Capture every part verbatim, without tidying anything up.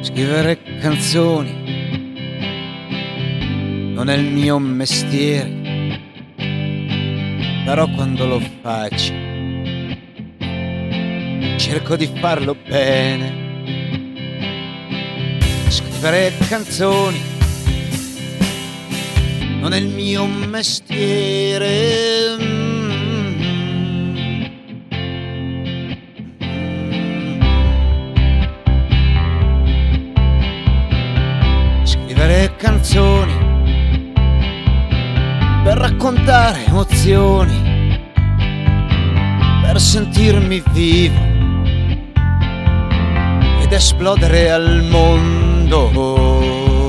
Scrivere canzoni non è il mio mestiere, però quando lo faccio cerco di farlo bene. Scrivere canzoni non è il mio mestiere, scrivere canzoni per raccontare emozioni, per sentirmi vivo ed esplodere al mondo.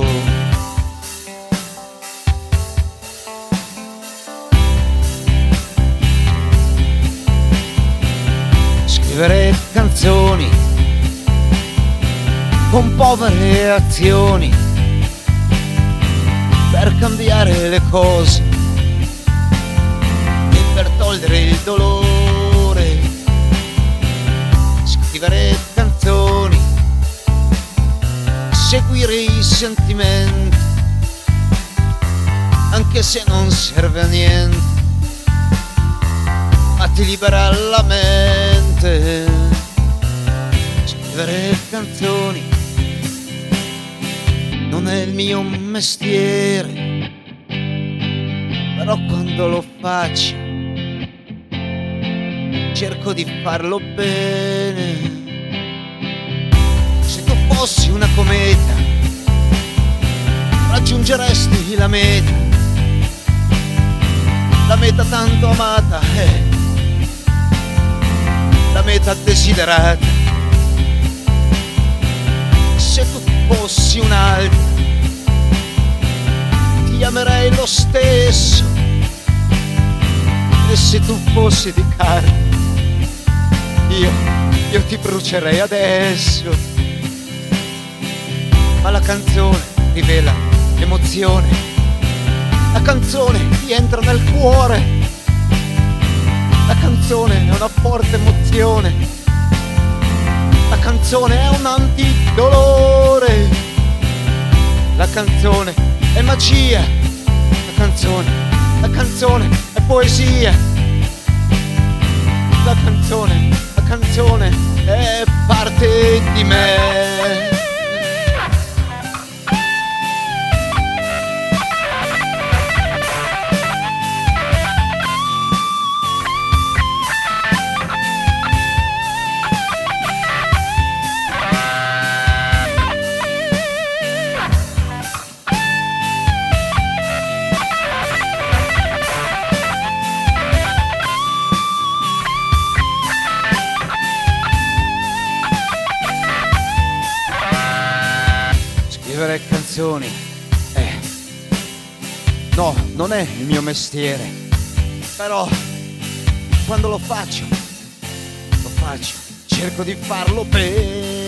Scrivere canzoni con povere azioni per cambiare le cose e per togliere il dolore. Scrivere canzoni, seguire i sentimenti, anche se non serve a niente, ma ti libera la mente. Scrivere canzoni non è il mio mestiere, però quando lo faccio cerco di farlo bene. Se tu fossi una cometa raggiungeresti la meta, la meta tanto amata, eh, la meta desiderata. Se tu fossi un'altra ti amerei lo stesso, e se tu fossi di carne io, io ti brucerei adesso. Ma la canzone rivela l'emozione, la canzone ti entra nel cuore, la canzone è una forte emozione, la canzone è un antidolore, la canzone è magia, la canzone, la canzone è poesia, la canzone, la canzone è parte di me. Scrivere canzoni, eh, no, non è il mio mestiere, però quando lo faccio, lo faccio, cerco di farlo bene.